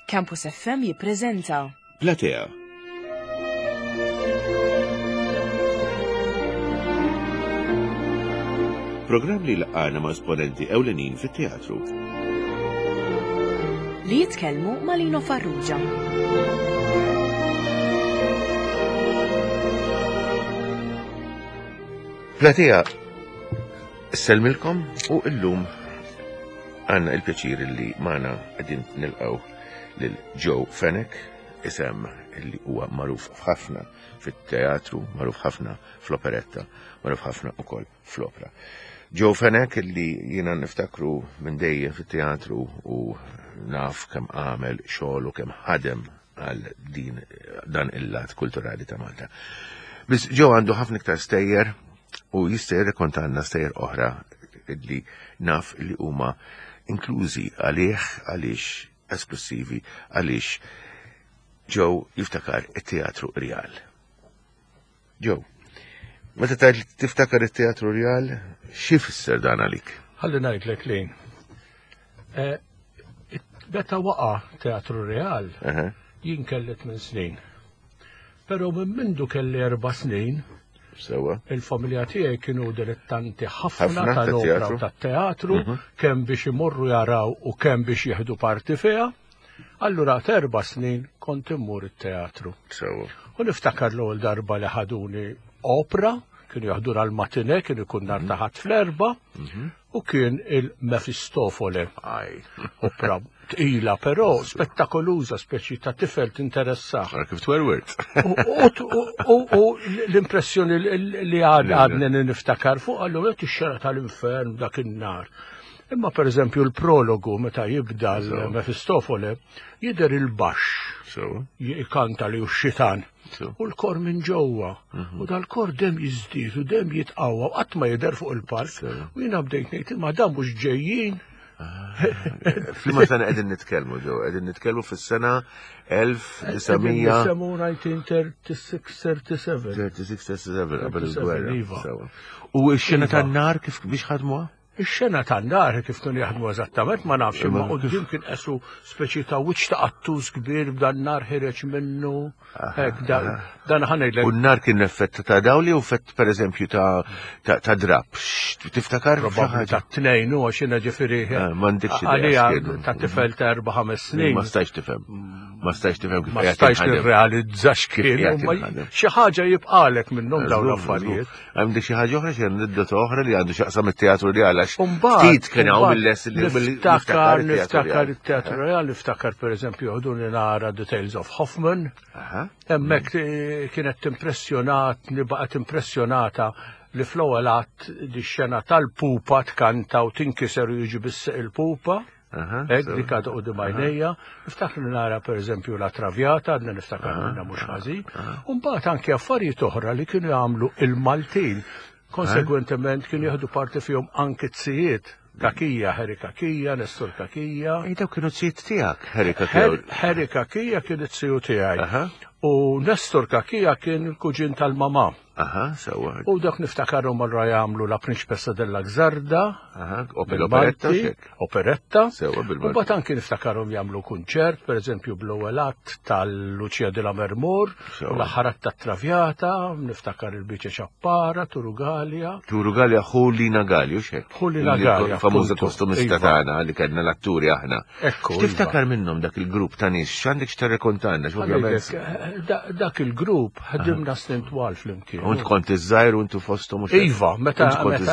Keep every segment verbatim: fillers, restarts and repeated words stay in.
Campus F M jippreżenta Platea. Programm li laqana ma' esponenti ewlenin fit-teatru. li jitkellmu ma' Lino Farrugia. Platea, selmilkom u illum għanna il-pjaċir li maħna għedin nilqaw lil Joe Fenech, isem li huwa magħruf ħafna fit-teatru, magħruf ħafna fl-operetta, magħruf ħafna ukoll fl-opera. Joe Fenech li jiena niftakru minn dejjem fit-teatru u naf kemm għamel xogħol u kemm ħadem għal din dan il-lat kulturali ta' Malta. Biss Joe għandu ħafna iktar stejjer u jista' jirrekontanna stejjer oħra li naf li huma inklużi għalih għaliex esklusivi għaliex Joe jiftakar it-teatru real. Joe, meta tgħid tiftakar it-teatru real, xi fisser dan għalik? Ħalli ngħidlek lejn. Meta waqa' teatru real, jien kellet minn snin. Però minn mindu kelli erba' snin, Sewa. Il-familja tiegħi kienu dilettanti ħafna tal-opera u tat-teatru, kemm biex imorru jaraw u kemm biex jieħdu parti fiha. Allura erba' snin kont immur it-teatru. Sewa. U niftakar l-ewwel darba li ħaduni opera, kienu jaħduna l-matine, kienu jkun nhar ta' ħadd fl-erba' u kien il-Mefistofole. Opera tqila, però spettakoluża, speċi ta' tifel tinteressaħ. Kif twerwert. U l-impressjoni li għadni niftakar fuq għallu għet ix-xara tal-infern dak in-nar. Imma per eżempju l-prologu meta jibda l-Mefistofole jidher il-baxx, jikanta li x-xitan. U l-kor minn ġewwa. U dal-kor dem jiżdied u dem jitqawwa u qatt ma jidher fuq il-park. U jiena bdejt ngħid imma dan mhux ġejjin. Flimma sena qegħdin nitkellmu ġew, qegħdin nitkellmu fis-sena elf tisgħemija nineteen thirty-six thirty-seven. thirty-six thirty-seven qabel il-gwerra. U x-xena tan-nar kif biex ħadmuha? Ix-xena tan-nar kif kienu jaħdmu eżattament ma nafx imma quddiem kien qesu speċi ta' wiċċ ta' qattuż kbir b'dan nar ħireġ minnu. Hekk dan ħanejdlek. U n-nar kien effett ta' dawli u fett pereżempju ta' ta' drab. Tiftakar probabbli ta' tnejn u għax jiena ġifieri m'għandekx għalija ta' tifel ta' erba' ħames snin. Ma stajx tifhem. Ma stajx tifhem kif ma stajx nirrealizza x'kien. Xi ħaġa jibqalek minnhom dawn l-affarijiet. Għandek xi ħaġa oħra xi aneddoto oħra li għandu x'aqsam it-teatru real għax ftit kien hawn mill-less li niftakar niftakar it-teatru real, niftakar pereżempju ħduni nara The Tales of Hoffman. Hemmhekk kienet timpressjonatni baqgħet impressjonata li fl-ewwel att dix-xena tal-pupa tkanta u tinkiser u jiġi bisseq il-pupa. Hekk dik għadha qudiem għajnejja. Niftakar li nara pereżempju La Traviata, għadna niftakar minnha mhux ħażin. U mbagħad anke affarijiet oħra li kienu jagħmlu il-Maltin. Konsegwentement kienu jieħdu parti fihom anke tzijiet. Kakija, Heri Kakija, Nestor Kakija. Daw kienu tzijiet tiegħek, Heri Kakija. Heri Kakija kien it-tziju tiegħi. U Nestor Kakija kien il-kuġin tal-mama. Aha, sewa. U dak niftakarhom marra jagħmlu La Principessa della Gżarda. Aha, operetta. Operetta. Sewa bil U mbagħad anke niftakarhom jagħmlu kunċert, pereżempju bl-ewwel att tal-Lucia della Mermur, u l-aħħar att tat-Traviata, niftakar il-Biċe Ċappara, Turugalia. Turugalia Julina Galli, u xek. Julina Galli. Famuża kostumista tagħna li kellna l-atturi aħna. Ekku. Tiftakar minnhom dak il-grupp ta' nies, x'għandek x'tarrekontanna, x'ovvjament. Dak il-grupp ħadimna snin twal flimkien. U int kont iż-żgħir u intu fosthom mhux. Iva, meta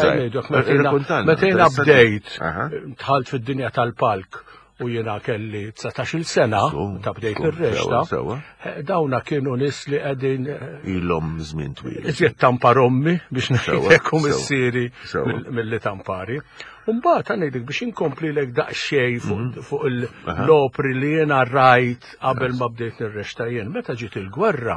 meta jiena bdejt dħalt fid-dinja tal-palk u jiena kelli tsatax-il sena ta' bdejt ir-rexta. Dawna kienu nies li qegħdin ilhom żmien twil. Iżjed tampar ommi biex ngħidlek missieri milli tampari. U mbagħad ngħidlek biex inkomplilek daqsxejn fuq l-opri li jiena rajt qabel ma bdejt nirrexta jien. Meta ġiet il-gwerra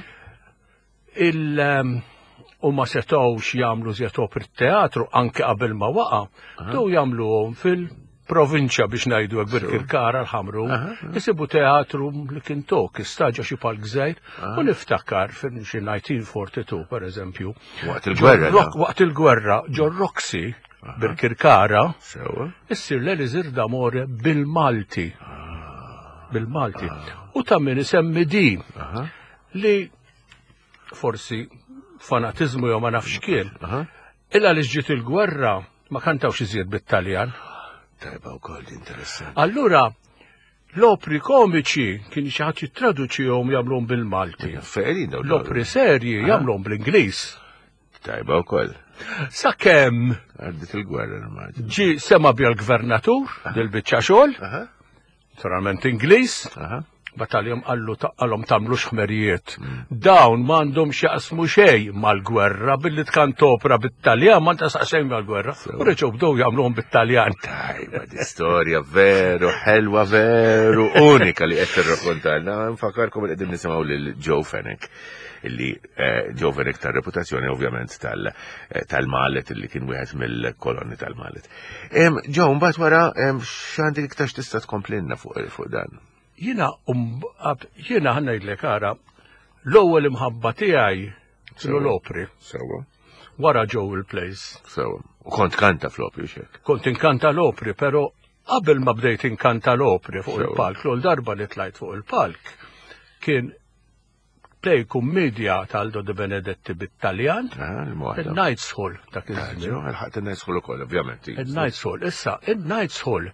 il u ma setgħux jagħmlu żjed opri teatru anke qabel ma waqa', dew jagħmluhom fil-provinċja biex ngħidu hekk Birkirkara l-Ħamru, isibu teatru li kien tok istaġġa xi palk żgħir u niftakar f'xi nineteen forty-two pereżempju. Waqt il-gwerra. Waqt il-gwerra ġo Roxy Birkirkara issir l-Elizir d'Amore bil-Malti. bil-Malti. U ta' min isemmi di li forsi fanatizmu jew ma nafx kien. Illa li ġġiet il-gwerra ma kantawx iżjed bit-Taljan. Tajba wkoll interessanti. Allura l-opri komiċi kien xi ħadd jittraduċihom jagħmluhom bil-Malti. L-opri serji jagħmluhom bl-Ingliż. Tajba wkoll. Sakemm Għaddit il-gwerra immaġin. ġi sema bija l-gvernatur dil-biċċa xogħol, naturalment Ingliż, battaljom għallu għallhom tagħmlu x'ħmerijiet. Dawn m'għandhomx jaqsmu xejn mal-gwerra billi tkant opra bit-Taljan ma ntasaq xejn mal-gwerra. U reġgħu bdew jagħmluhom bit-Taljan. Tajba di storja veru ħelwa veru unika li qed tirrakkontalna. Nfakarkom li qegħdin nisimgħu lil Joe Fenech illi Joe Fenech tar-reputazzjoni ovvjament tal-Mallet illi kien wieħed mill-kolonni tal-Mallet. Joe, mbagħad wara x'għandek iktar tista' tkomplinna fuq dan? Jiena jiena ħannejdlek ara l-ewwel imħabba tiegħi kienu l-opri. Sewwa. Wara Joe il-Place. Sewwa. U kont kanta fl-opri xek. Kont inkanta l-opri, però qabel ma bdejt inkanta l-opri fuq il-palk, l darba li tlajt fuq il-palk kien play kummedja tal-Do De Benedetti bit-Taljan. Il-Knights Hall dak iż-żmien. Il-Knights Hall ukoll, ovvjament. Il-Knights Hall. Issa, il-Knights Hall.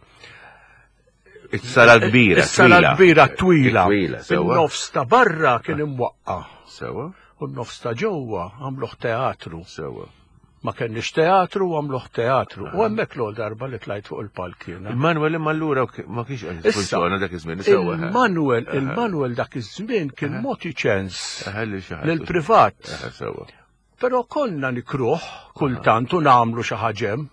Is-sala kbira, is-sala kbira twila. In-nofs ta' barra kien imwaqqa. Sewwa. U n-nofs ta' ġewwa għamluh teatru. Sewwa. Ma kenniex teatru u għamluh teatru. U hemmhekk l darba li tlajt fuq il-palk jiena. Il-Manuel imma allura ma kienx funzjona dak iż-żmien. Il-Manuel, il-Manuel dak iż-żmien kien moti ċens lill-privat. Però konna nikruh kultant u nagħmlu xi ħaġem.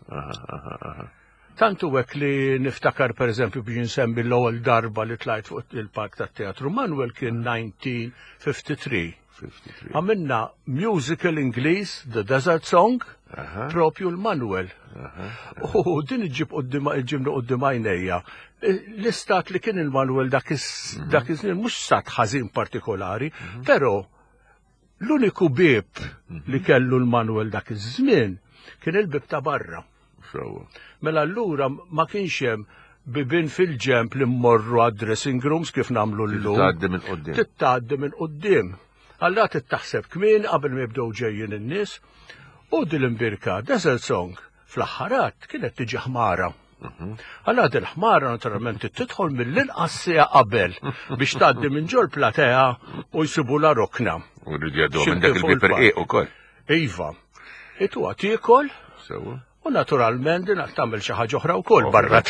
Tantu hekk li niftakar pereżempju biex nsemmi l-ewwel darba li tlajt fuq il-palk tat-teatru. Manuel kien nineteen fifty-three. Għamilna musical Ingliż, The Desert Song, propju l-Manuel. U din iġib ġibna qoddim għajnejja. L-istat li kien il-Manuel dak iż-żmien mhux stat ħażin partikolari, però l-uniku bib li kellu l-Manuel dak iż-żmien kien il-bib ta' barra. Mela allura ma kienx hemm bibin fil-ġemp li mmorru għad-dressing rooms kif nagħmlu llum. Tittgħaddi minn quddiem. Tittgħaddi minn quddiem. Alla tittaħseb kmien qabel ma jibdew ġejjin in-nies u dil-imbirka Desert Song fl-aħħarat kienet tiġi ħmara. Alla din ħmara naturalment tidħol mill-inqas sija qabel biex tgħaddi minn ġol platea u jsibula rokna. U rridu jgħaddu minn dak il-biper qiegħ ukoll. Iva. Itu għad tiekol. U naturalment din tagħmel xi ħaġa oħra wkoll barra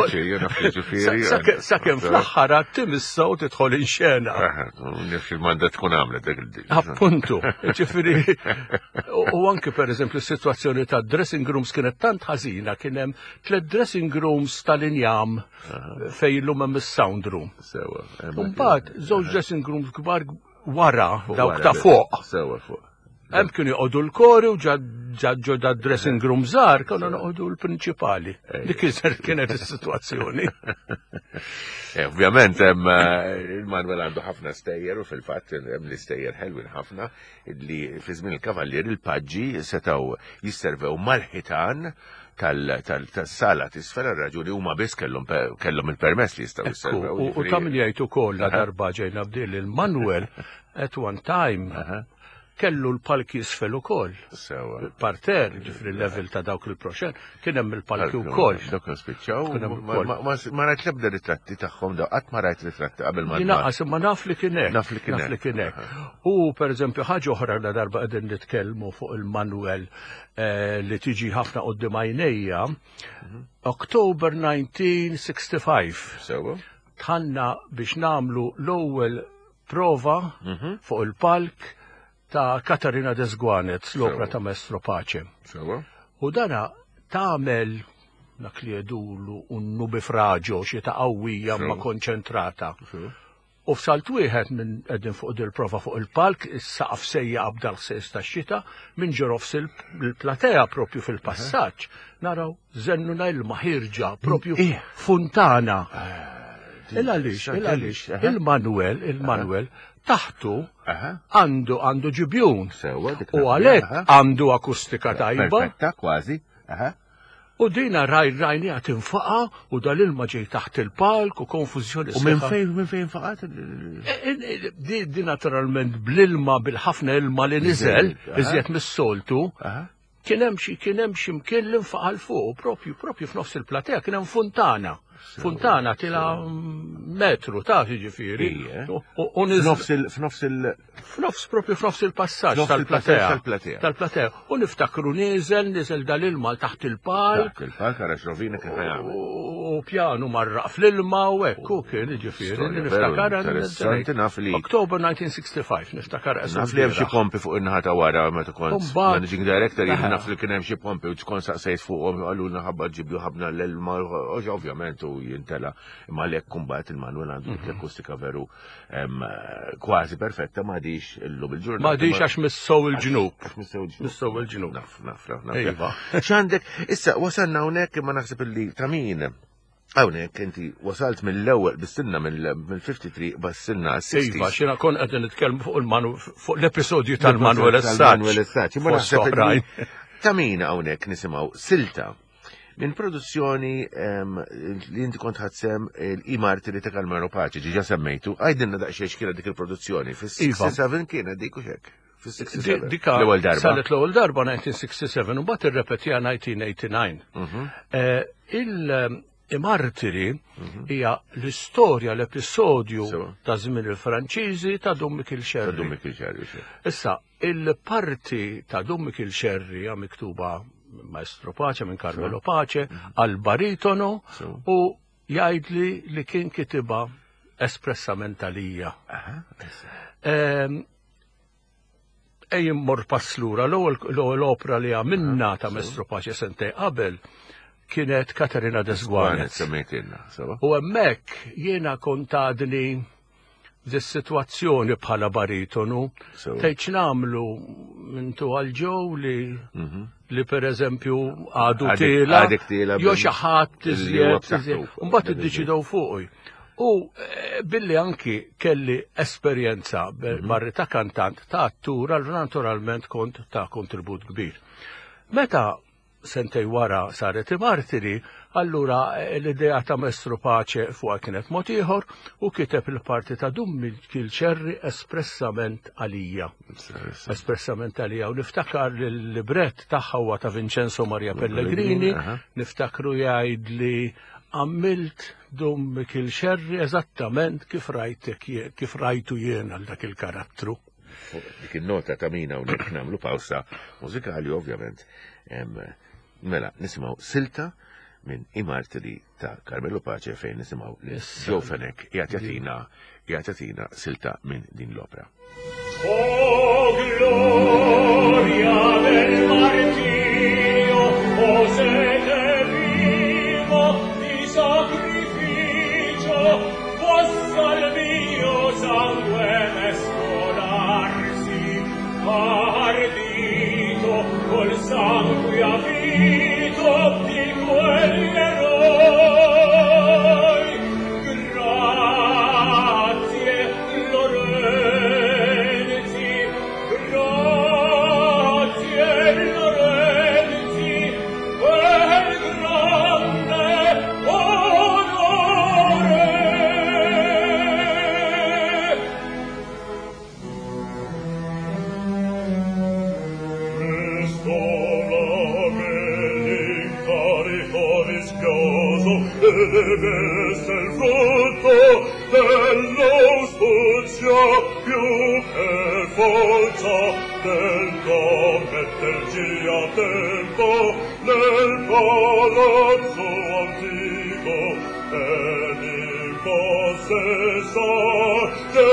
sakemm fl-aħħar timissa u tidħol inxena. Nifx il-mandat tkun għamlet dak il-din. Appuntu, ġifieri u anke pereżempju s-sitwazzjoni ta' dressing rooms kienet tant ħażina kien hemm tliet dressing rooms tal-injam fejn illum hemm is-sound room. Mbagħad żewġ dressing rooms kbar wara dawk ta' fuq. Sewa fuq. Hemm kienu jqogħdu l-kori u ġaġġu da dressing room żgħar kienu noqogħdu l-prinċipali. Dik kienet is-sitwazzjoni. Ovvjament hemm il-Manuel għandu ħafna stejjer u fil-fatt hemm l-istejjer ħelwin ħafna li fi żmien il-kavallier il-paġġi setgħu jisservew mal-ħitan tal-sala tisfel ir-raġuni huma biss kellhom il-permess li jistgħu jisservew. U ta' min jgħid ukoll darba ġejna bdiel il-Manuel at one time kellu l-palki jisfel ukoll. Parter, ġifri l-level ta' dawk il-proxen, kien hemm il-palki wkoll. Dawk spiċċaw. Ma rajt l-ebda ritratti tagħhom daw, qatt ma rajt ritratti qabel ma. Jinaqas imma naf li kien hekk. Naf li kien hekk. kien hekk. U pereżempju ħaġa oħra la darba qegħdin nitkellmu fuq il-Manuel li tiġi ħafna qudiem għajnejja. October nineteen sixty-five. Sewa. Tħanna biex nagħmlu l-ewwel prova fuq il-palk ta' Katarina Desguanet, l-opra ta' Maestro Pace. U dana tagħmel dak li jedulu un bifraġo xi ta' qawwija ma konċentrata. U f'salt wieħed minn qegħdin fuq il-prova fuq il-palk, is-saqaf sejja qabda l-ħsies tax-xita, minn ġerofs il-platea propju fil-passaġġ, naraw żennuna il-maħirġa propju funtana. Il-għalix, il-għalix, il-Manuel, il-Manuel, taħtu għandu għandu ġibjun u għalek għandu akustika tajba. Perfetta, kważi. U dina raj rajni għat infaqa u dal-ilma ġej taħt il-palk u konfuzjoni. U minn fejn minn fejn faqat? Di naturalment bl-ilma bil-ħafna ilma li niżel, iżjed mis-soltu, kien hemm xi kien hemm xi mkien li nfaqal fuq, propju propju f'nofs il-platea kien hemm funtana. Funtana tila metru ta' ġifieri. F'nofs il F'nofs propju f'nofs il-passaġġ tal-platea. Tal-platea. U niftakru nieżel, nieżel dal-ilma taħt il-palk. Taħt il-palk għara xrovina kif jagħmel. U pjanu marraq fl-ilma u hekk u kien ġifieri niftakar interessanti naf li October nineteen sixty-five niftakar naf li hemm xi pompi fuq in-naħa ta' wara meta kont managing director jien naf li kien hemm xi pompi u tkun saqsejt fuqhom għalulna ħabba ġibju ħabna l-ilma ovvjament u jintela imma li jekk kumbat il-Manuel għandu l-akustika veru kważi perfetta ma dix illum il-ġurnata. Ma dix għax missow il-ġnub. Missow il-ġnub. Naf, naf, naf. X'għandek, issa wasanna hawnhekk imma naħseb illi ta' min hawnhekk inti wasalt mill-ewwel bis-sinna mill-fifty-three bas-sinna għas-sixties. Iva, xina kon qegħdin nitkellmu fuq il-Manu fuq l-episodju tal-Manuel Essaġġ. Imma naħseb illi ta' min hawnhekk nisimgħu silta minn produzzjoni li inti kont ħadsem l-I-Martiri ta' Kalmaro Paċi, ġiġa semmejtu, għajdinna daqxiex kienet dik il-produzzjoni, fis-sixty-seven kienet dik u xek. Fis-sixty-seven. Dika salet l-ewwel darba nineteen sixty-seven u mbagħad irrepetija nineteen eighty-nine. Il-I-Martiri hija l-istorja l-episodju ta' żmien il-Franċiżi ta' Dummik il-Xerri. Ta' Dummik il-Xerri. Issa, il-parti ta' Dummik il-Xerri hija miktuba Maestro Pace minn Carmelo Pace għal baritono u jgħidli li kien kitiba espressament għalija. Ej mor passlura l-ewwel opera li għamilna ta' Maestro Pace sentej qabel kienet Katerina Desguanet. U hemmhekk jiena kontadni dis-sitwazzjoni bħala baritonu tgħid nagħmlu mintu għal-ġew li li per eżempju għadu tela, jo xaħat iżjed, mbagħad iddeċidew fuqi. U billi anki kelli esperjenza barri ta' kantant ta' attura, naturalment kont ta' kontribut kbir. Meta sentej wara saret I-Martiri, allura l-idea ta' Maestro Pace fuqha kienet mod ieħor u kiteb il-parti ta' Dummik il-Xerri espressament għalija. Espressament għalija. U niftakar l-libret tagħha huwa ta' Vincenzo Maria Pellegrini, niftakru jgħid li għamilt Dummik il-Xerri eżattament kif rajtek kif rajtu jien għal dak il-karattru. Dik il-nota ta' mina hawnhekk nagħmlu pawsa mużikali ovvjament. Mela, nisimaw silta minn I-Martiri ta' Carmelo Pace fejn nisimaw li Joe Fenech jgħatjatina jgħatjatina silta minn din l-opera. Oh, gloria del martirio, oh, sete vivo di sacrificio, possa il mio sangue mescolarsi, ardito col sangue avito di quegli eroi. Grazie Lorenzi, grazie Lorenzi, quel grande onore. Deve essere il frutto dell'austuzia più che forza del commetterci a tempo nel palazzo antico e di possessar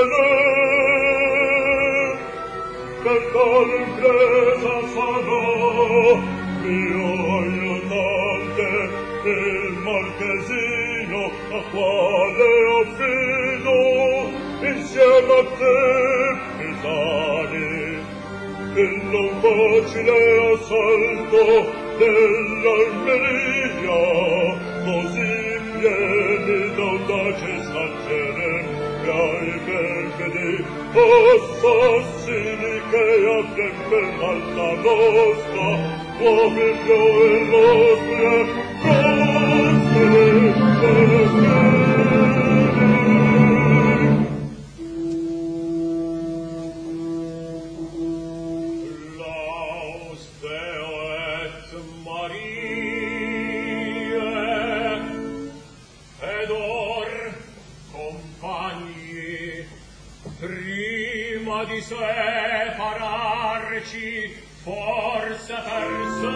tener per tal impresa sarò mio aiutante il marchesino a quale affido insieme a te Pisani il non facile assalto dell'Almeria così pieni d'audace scancere e ai perfidi assassini che a tempo in alta nostra Prima di separarci, forse per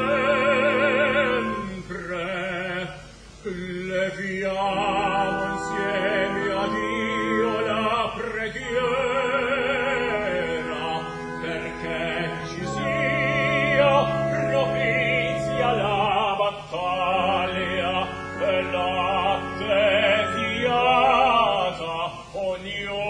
sempre, leviamo insieme a Dio la preghiera, perché ci sia propizia la battaglia e la defiata ognuno.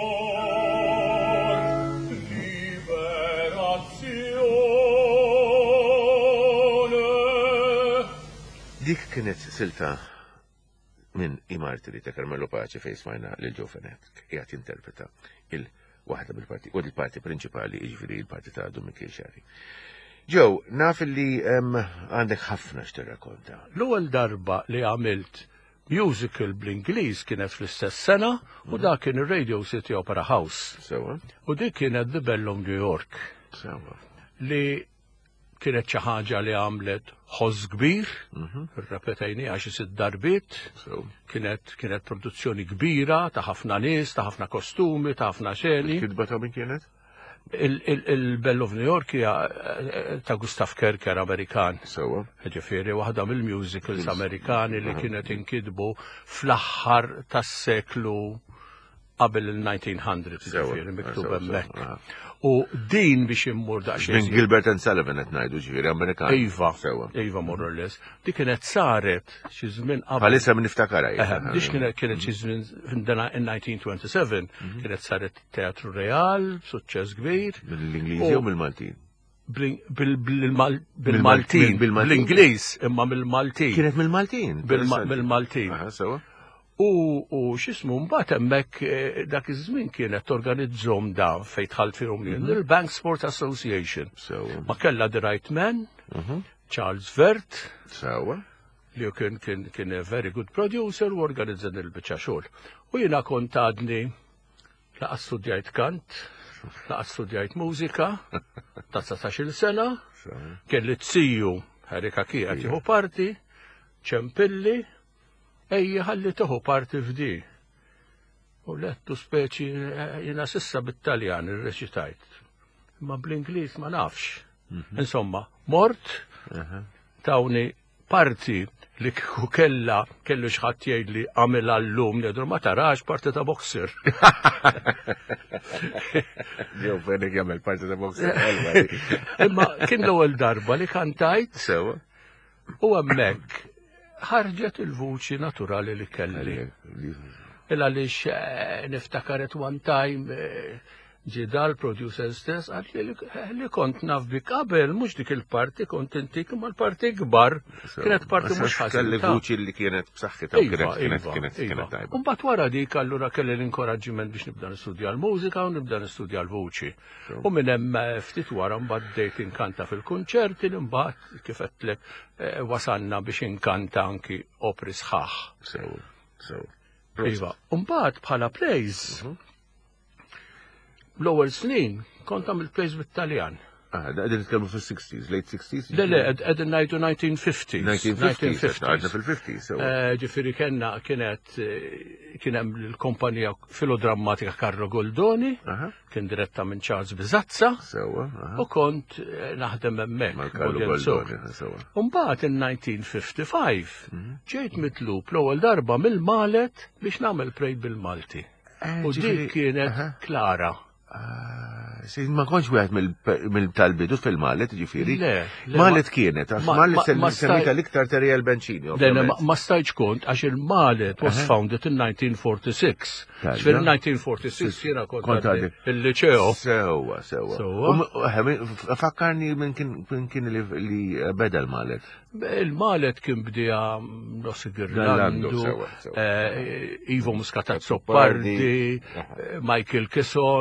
Dik kienet silta minn imartiri ta' Carmelo Pace fej smajna l-Joe Fenech jgħat interpreta il-wahda bil-parti, u il-parti principali iġifiri il-parti ta' Dominique Xari. Joe, naf li għandek ħafna x'tirrakkonta. L-ewwel darba li għamilt musical bl-Ingliż kienet fl-istess sena u dak kien ir-Radio City Opera House. Sewa. U dik kienet The Bell of New York. Sewa. Li kienet xi ħaġa li għamlet ħoż kbir, irrepetajni għax isid darbiet, kienet kienet produzzjoni kbira ta' ħafna nies, ta' ħafna kostumi, ta' ħafna xeni. Kidba ta' min kienet? Il-Bell of New York hija ta' Gustav Kerker Amerikan. Sewa. Ġifieri waħda mill-musicals Amerikani li kienet inkidbu fl-aħħar tas-seklu qabel il-nineteen hundred, ġifieri miktub hemmhekk. U din biex immur daqsxejn. Minn Gilbert and Sullivan qed ngħidu ġifieri Amerikan. Iva, Iva more or less. Di kienet saret xi żmien qabel. Bħalissa min niftakara. Biex kienet kienet xi żmien in nineteen twenty-seven kienet saret Teatru Real, suċċess kbir. Bil-Ingliżi u bil-Maltin. Bil-Maltin, bil-Ingliż imma mill-Maltin. Kienet mill-Maltin. Bil-Maltin. Sewa. U x'ismu mbagħad hemmhekk dak iż-żmien kienet torganizzhom da fejn dħalt fihom il-Bank Sport Association. Ma kellha The Right Man, Charles Vert, li kien kien kien a very good producer u organizzan il-biċċa xogħol. U jiena kont għadni laqas studjajt kant, laqas studjajt mużika, ta' satax-il sena, kelli tsiju Erika Kija tieħu parti, ċempilli, ejja ħalli tieħu parti f'di. U lettu speċi jiena sissa bit-Taljan irreċitajt. Ma bl-Ingliż ma nafx. Insomma, mort tawni parti li kieku kella kellu xħadd jgħidli għamel għallum li ma tarax parti ta' boxer. Jew Fenech jagħmel parti ta' boxer. Imma kien l-ewwel darba li kantajt u hemmhekk ħarġet il-vuċi naturali li kelli. Illa lix niftakaret one time ġida l-producer stess għalli li kont naf bi qabel, mux dik il-parti kont intik ma l-parti gbar, kienet parti mux ħasib. Kelli vuċi li kienet b'saħħitha u kienet tajba. Umbat wara dik allura kelli l-inkoraġġiment biex nibda nistudja l-mużika u nibda nistudja l-vuċi. U minn hemm ftit wara mbagħad bdejt inkanta fil-kunċerti li mbagħad kif qedtlek wasanna biex inkanta anki opri sħaħ. Iva, mbagħad bħala plays l-ewwel snin kont għamil plays bit-Taljan. Ah, qegħdin nitkellmu fis-sixties, late sixties? Le le, qegħdin ngħidu nineteen fifties. nineteen fifties, għadna fil-fifties. Ġifieri kellna kienet kien hemm il-kumpanija filodrammatika Karlo Goldoni, kien diretta minn Charles Bizazza, u kont naħdem hemmhekk. U mbagħad in-nineteen fifty-five ġejt mitlub l-ewwel darba mill-Malet biex nagħmel prejt bil-Malti. U dik kienet Klara. Ma konx wieħed mill-talbidu fil-Malet, ġifieri. Malet kienet, għax Malet semmita l-iktar Terija l-Benċini. Ma stajċ kont għax il-Malet was founded in nineteen forty-six. Ġifieri nineteen forty-six jiena kont il-liceo. Sewa, sewa. Fakkarni minn kien li beda l-Malet. Il-Malet kien bdija Nossi Girlandu, Ivo Muscatazzo Pardi, Michael Kisson, Ines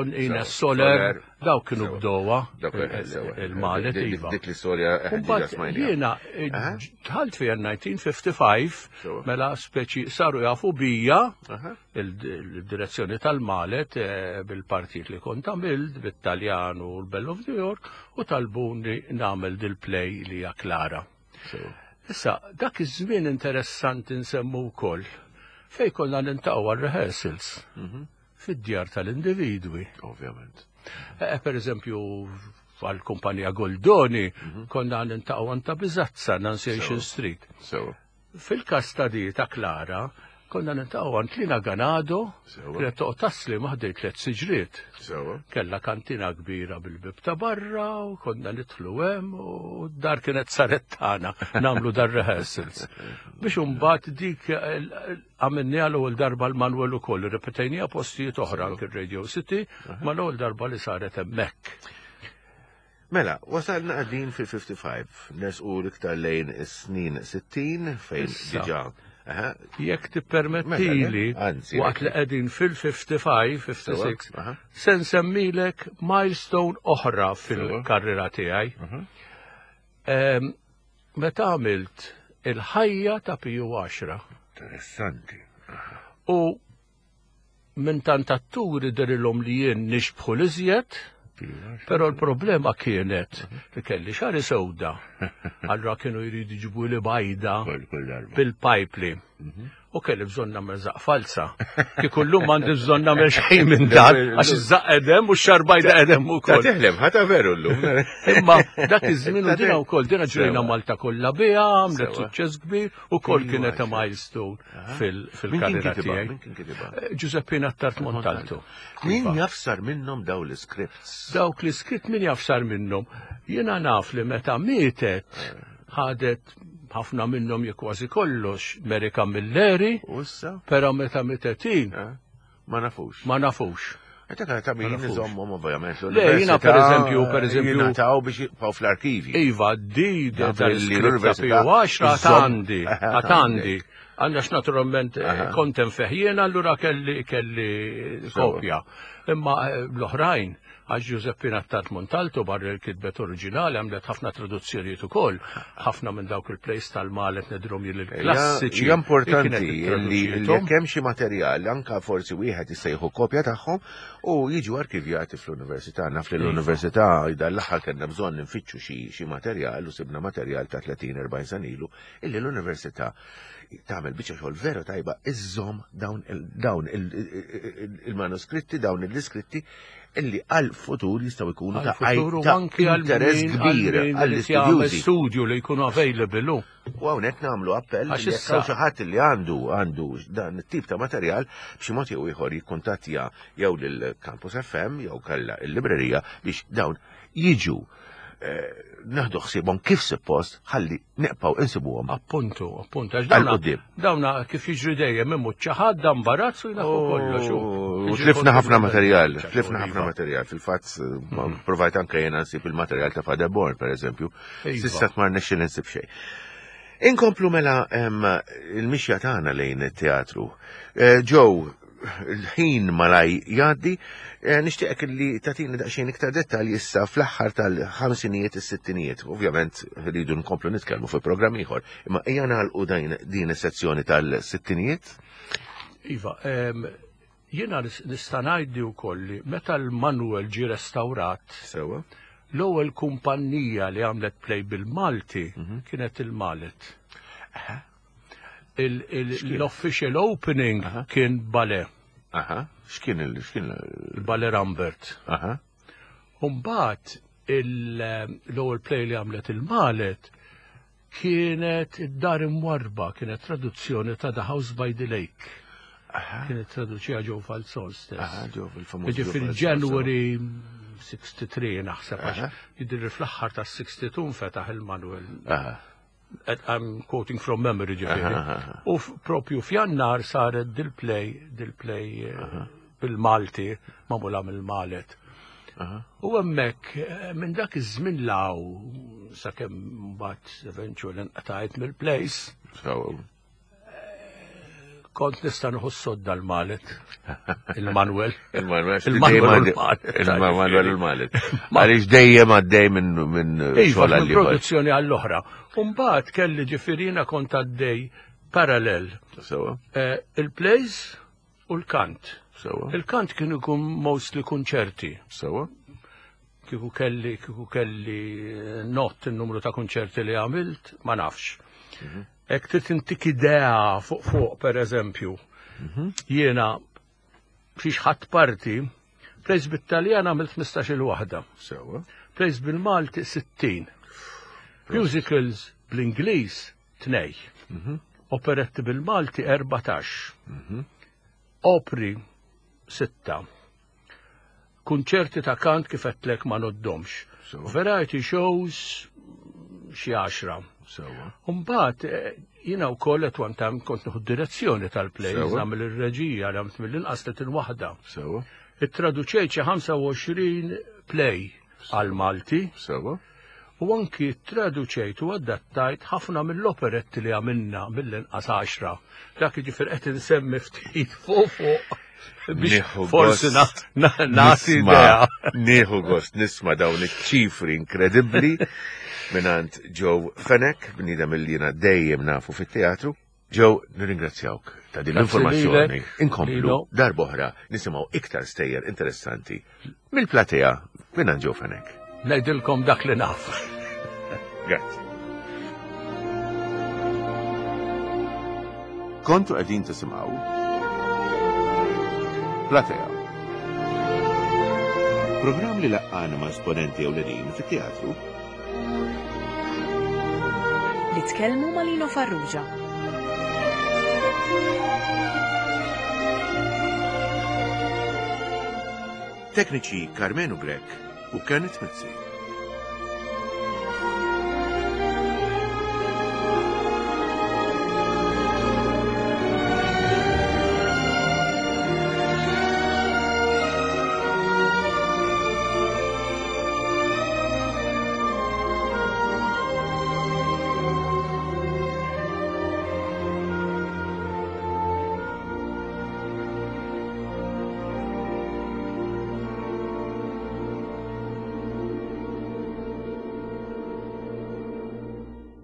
Soler, daw kienu bdowa il-Malet iva. Dik l-istorja ħedġa smajnija. Jiena tħalt fija nineteen fifty-five mela speċi saru jafu bija il-direzzjoni tal-Malet bil-partit li kont għamilt bit-Taljan u l-Bell of New York u talbuni nagħmel dil-play li hija Klara. Issa, dak iż-żmien interessanti nsemmu wkoll fejn konna nintaqgħu għar-rehearsals fid-djar tal-individwi. Ovvjament. Per eżempju, għal-kumpanija Goldoni konna nintaqgħu għanta Bizazza, Annunciation Street. Fil-każ ta' di ta' Klara, konna nintaqgħu għand Lina Ganado, kienet toqgħod tasli maħdej tliet siġriet. Kellha kantina kbira bil-bib ta' barra u konna nidħlu hemm u d-dar kienet saret tagħna nagħmlu dar rehearsals. Biex imbagħad dik għamilniha l-ewwel darba l-Manwel ukoll, irrepetajniha postijiet oħra anke Radio City, ma l-ewwel darba li saret hemmhekk. Mela, wasalna għaddin fil-fifty-five, nesqu l-iktar lejn is-snin sittin fejn diġà. Jekk tippermettili waqt li qegħdin fil-fifty-five, fifty-six, se nsemmilek milestone oħra fil-karriera tiegħi. Meta għamilt il-ħajja ta' P U ten. Interessanti. U minn tant atturi dirilhom li jien nixbħu l-iżjed, però l-problema kienet li kelli xari sewda. Allura kienu jridu jġibu li bajda bil-pipli. U kelli bżonn nagħmel żaq falsa. Kieku llum m'għandi bżonn nagħmel xejn minn dan, għax iż-żaq qedem u x-xarbajda qedem ukoll. Tiħlem, ħata veru llum. Imma dak iż-żmien u dina wkoll dina ġrejna Malta kollha biha, għamlet suċċess kbir u koll kienet ta' milestone fil-karriera tiegħi. Giuseppina Tart Montalto. Min jafsar minnhom daw l-scripts? Dawk l-iskript min jafsar minnhom. Jiena naf li meta mietet ħadet ħafna minnhom kważi kollox Merika Milleri, però meta mitetin ma nafux. Ma nafux. Etta ta' min nżommhom ovvjament. Le, jiena pereżempju, pereżempju. Jingħataw biex jibqgħu fl-arkivi. Iva, di dal-iskript ta' P U ten għandi, għandi. Għandax naturalment kontem feħjena, allura kelli kelli kopja. Imma l-oħrajn, għax Giuseppina Tart Montalto barra l-kitbet oriġinali għamlet ħafna traduzzjonijiet ukoll, ħafna minn dawk il-plejs tal-Malet nedrom il-klassiċi. Hija importanti li jekk hemm xi materjal anke forsi wieħed jissejħu kopja tagħhom u jiġu arkivjati fl-università. Naf li l-università jda l-aħħar kellna bżonn nfittxu xi materjal u sibna materjal ta' thirty forty san ilu illi l-università tagħmel biċċa xogħol veru tajba iżżomm dawn il-manuskritti, dawn il-iskritti illi għal-futur jistaw ikunu ta' interess kbir għall-istudjużi. Studju li jkunu available. U hawnhekk nagħmlu appell li jekk xi ħadd li għandu għandu dan it-tip ta' materjal b'xi mod jew ieħor jikkuntattja jew lill-Campus F M jew kellha l-librerija biex dawn jiġu naħdu ħsibhom kif suppost ħalli neqpaw insibuhom. Appuntu, appuntu. Għal-qudiem. Dawna kif jiġri dejjem imut xi ħadd dan barazzu jnaħu kollox. U tlifna ħafna materjal, tlifna ħafna materjal. Fil-fatt provajt anke jiena nsib il-materjal ta' Paderborn, pereżempju. S'issa ma rnexxi nsib xejn. Inkomplu mela il-mixja tagħna lejn it-teatru. Joe, il-ħin malaj jgħaddi, nixtieqek li tagħtini daqsxejn iktar dettalji issa fl-aħħar tal-ħamsinijiet is-sittinijiet. Ovvjament rridu nkomplu nitkellmu fi programm ieħor, imma ejja nagħlqu din is-sezzjoni tal-sittinijiet. Iva, jiena nista' ngħidli wkoll li meta l-Manwel ġie restawrat, l-ewwel kumpanija li għamlet play bil-Malti kienet il-Malet. L-official opening kien Ballet. Aha, x'kien il-Ballet Rambert. Aha. Mbagħad l-ewwel play li għamlet il-Malet kienet id-Dar Imwarba, kienet traduzzjoni ta' The House by the Lake. Kienet traduċija ġew Falzon stess. Aha, ġew fil-famuż. fil-January sixty-three naħseb għax jidher fl-aħħar ta' sixty-two nfetaħ il-Manwel. I'm quoting from memory ġifieri. U propju f'Jannar saret dil-play, dil-play bil-Malti, magħmula mill-Malet. U hemmhekk minn dak iż-żmien law sakemm mbagħad eventually nqatgħet mill-place. kont nista' nieħu s-sodda l-Malet. Il-Manuel. Il-Manuel. Il-Manuel Il-Manuel il-Malet. Għaliex dejjem għaddej minn minn xogħol għal produzzjoni għall-oħra. Mbagħad kelli ġifirina kont għaddej parallel. Sewa. Il-plays u l-kant. Sewa. Il-kant kienu jkun mostly kunċerti. Sewa. Kiku kelli, kiku kelli not il-numru ta' kunċerti li għamilt, ma nafx. Ek trid intik idea fuq fuq, per eżempju. Jiena fiex ħadd parti, plays bit-Taljan għamilt mistax-il waħda. Sewa. Plays bil-Malti sittin. Musicals bl-Ingliż tnej. Operetti bil-Malti erbatax. Opri sitta. Kunċerti ta' kant kif għetlek ma noddomx. Variety shows xi għaxra. Umbat, jina u kollet għantam kont nħu direzzjoni tal-plays, għamil il-reġija, għamt mill-inqas li tin-wahda. It-traduċejt xi ħamsa u għoxrin play għal-Malti. U anki traduċejt u għaddattajt ħafna mill-operetti li għamilna mill-inqas għaxra. Dak ġifir qed insemmi ftit fuq fuq. Forsi nasi idea. Nieħu gost nisma dawn iċ-ċifri inkredibbli minant Joe Fenech, bnida mill-lina dejjem nafu fit-teatru. Joe, nirringrazzjawk ta' din l-informazzjoni. Inkomplu darboħra nisimgħu iktar stejjer interessanti mill-platea minant Joe Fenech. Ngħidilkom dak li naf. Grazie. Kontu qegħdin tisimgħu Platea. Program li laqqana ma' esponenti ewlenin fit-teatru li tkellmu ma' Lino Farrugia. Tekniċi Carmenu Grek u Kenneth Mizzi.